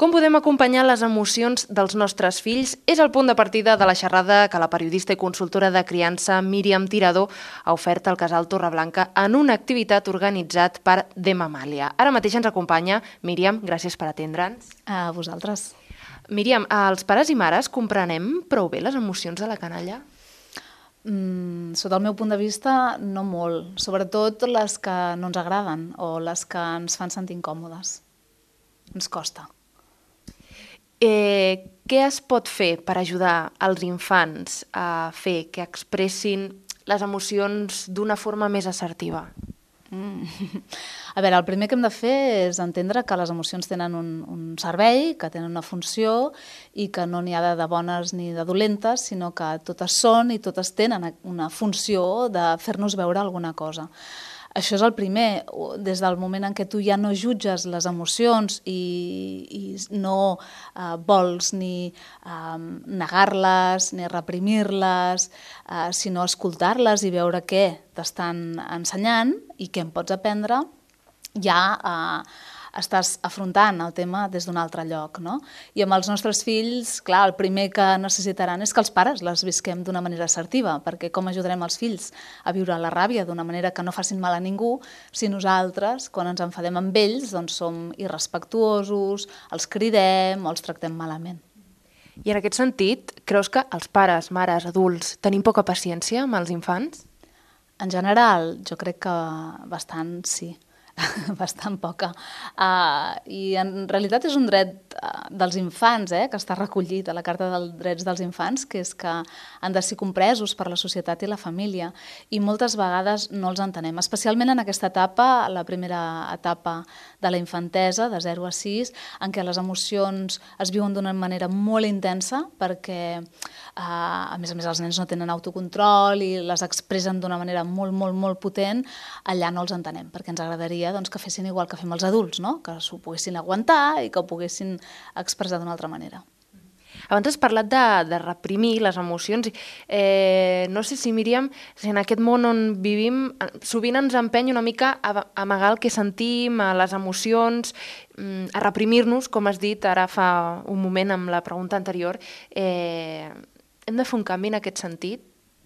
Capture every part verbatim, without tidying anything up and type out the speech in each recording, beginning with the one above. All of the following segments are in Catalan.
Com podem acompanyar les emocions dels nostres fills? És el punt de partida de la xerrada que la periodista i consultora de criança Míriam Tirado ha ofert al Casal Torreblanca en una activitat organitzat per De Mamàlia. Ara mateix ens acompanya. Míriam, gràcies per atendre'ns. A vosaltres. Míriam, els pares i mares comprenem prou bé les emocions de la canalla? Mm, sota el meu punt de vista, no molt. Sobretot les que no ens agraden o les que ens fan sentir incòmodes. Ens costa. Eh, què es pot fer per ajudar els infants a fer que expressin les emocions d'una forma més assertiva? Mm. A veure, el primer que hem de fer és entendre que les emocions tenen un, un servei, que tenen una funció i que no n'hi ha de, de bones ni de dolentes, sinó que totes són i totes tenen una funció de fer-nos veure alguna cosa. Això és el primer, des del moment en què tu ja no jutges les emocions i, i no eh, vols ni eh, negar-les, ni reprimir-les, eh, sinó escoltar-les i veure què t'estan ensenyant i què en pots aprendre, ja eh, estàs afrontant el tema des d'un altre lloc, no? I amb els nostres fills, clar, el primer que necessitaran és que els pares les visquem d'una manera assertiva, perquè com ajudarem els fills a viure la ràbia d'una manera que no facin mal a ningú si nosaltres, quan ens enfadem amb ells, doncs som irrespectuosos, els cridem o els tractem malament. I en aquest sentit, creus que els pares, mares, adults, tenim poca paciència amb els infants? En general, jo crec que bastant sí. bastant poca. Uh, I en realitat és un dret uh, dels infants, eh, que està recollit a la Carta dels Drets dels Infants, que és que han de ser compresos per la societat i la família, i moltes vegades no els entenem, especialment en aquesta etapa, la primera etapa de la infantesa, de zero a sis, en què les emocions es viuen d'una manera molt intensa, perquè uh, a més a més els nens no tenen autocontrol i les expressen d'una manera molt, molt, molt potent. Allà no els entenem, perquè ens agradaria doncs, que fessin igual que fem els adults, no? Que s'ho poguessin aguantar i que ho poguessin expressar d'una altra manera. Abans has parlat de, de reprimir les emocions. Eh, no sé si, Míriam, si en aquest món on vivim sovint ens empeny una mica a amagar el que sentim, a les emocions, a reprimir-nos, com has dit ara fa un moment amb la pregunta anterior. Eh, hem de fer un canvi en aquest sentit?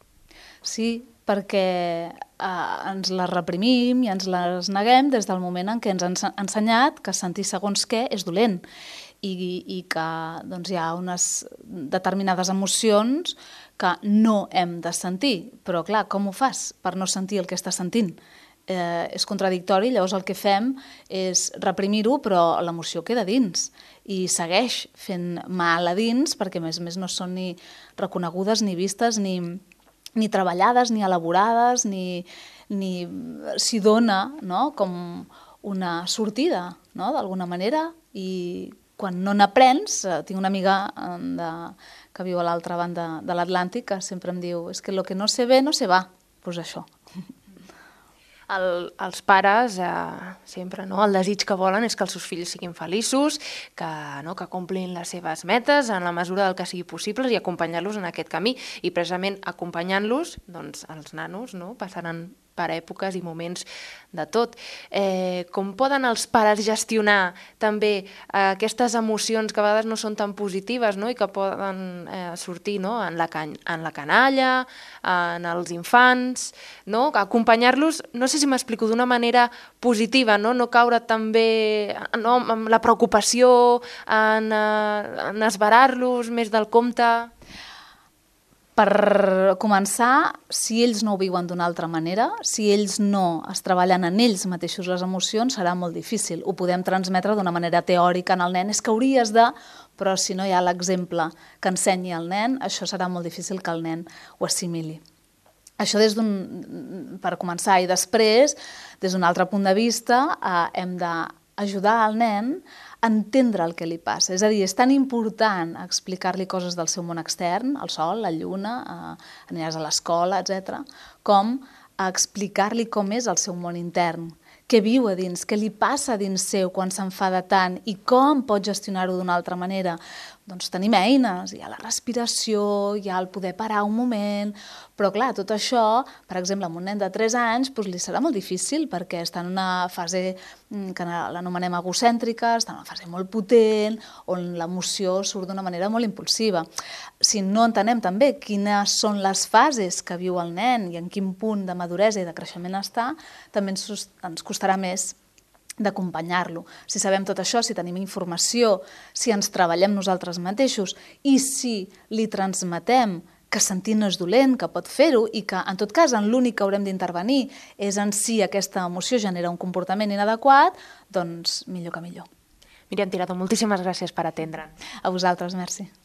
Sí, perquè eh, ens les reprimim i ens les neguem des del moment en què ens han ensenyat que sentir segons què és dolent i, i que doncs, hi ha unes determinades emocions que no hem de sentir. Però clar, com ho fas per no sentir el que estàs sentint? Eh, és contradictori, llavors el que fem és reprimir-ho, però l'emoció queda dins i segueix fent mal a dins perquè a més a més no són ni reconegudes, ni vistes, ni... ni treballades, ni elaborades, ni, ni s'hi dona, no? Com una sortida, no? D'alguna manera, i quan no n'aprens, tinc una amiga de, que viu a l'altra banda de l'Atlàntic que sempre em diu és que el que no se ve no se va, doncs això. El, els pares, eh, sempre, no? El desig que volen és que els seus fills siguin feliços, que, no? que complin les seves metes en la mesura del que sigui possible i acompanyar-los en aquest camí. I precisament acompanyant-los, doncs, els nanos no? passaran per èpoques i moments de tot. Eh, com poden els pares gestionar també eh, aquestes emocions que a vegades no són tan positives, no? I que poden eh, sortir, no? en, la can en la canalla, en els infants, no? Acompanyar-los, no sé si m'explico, d'una manera positiva, no, no caure també no? amb la preocupació, en, eh, en esverar-los més del compte. Per començar, si ells no ho viuen d'una altra manera, si ells no es treballen en ells mateixos les emocions, serà molt difícil. Ho podem transmetre d'una manera teòrica en el nen, és que hauries de... Però si no hi ha l'exemple que ensenyi al nen, això serà molt difícil que el nen ho assimili. Això des d'un... per començar. I després, des d'un altre punt de vista, eh, hem d'ajudar al nen a entendre el que li passa. És a dir, és tan important explicar-li coses del seu món extern, el sol, la lluna, eh, aniràs a l'escola, etcètera, com a explicar-li com és el seu món intern, què viu a dins, què li passa a dins seu quan s'enfada tant i com pot gestionar-ho d'una altra manera, doncs tenim eines, hi ha la respiració, hi ha el poder parar un moment, però clar, tot això, per exemple, amb un nen de tres anys, doncs li serà molt difícil perquè està en una fase que l'anomenem egocèntrica, està en una fase molt potent, on l'emoció surt d'una manera molt impulsiva. Si no entenem també quines són les fases que viu el nen i en quin punt de maduresa i de creixement està, també ens, ens costarà més d'acompanyar-lo. Si sabem tot això, si tenim informació, si ens treballem nosaltres mateixos i si li transmetem que sentir no és dolent, que pot fer-ho i que, en tot cas, en l'únic que haurem d'intervenir és en si aquesta emoció genera un comportament inadequat, doncs millor que millor. Míriam Tirado, moltíssimes gràcies per atendre'ns. A vosaltres, merci.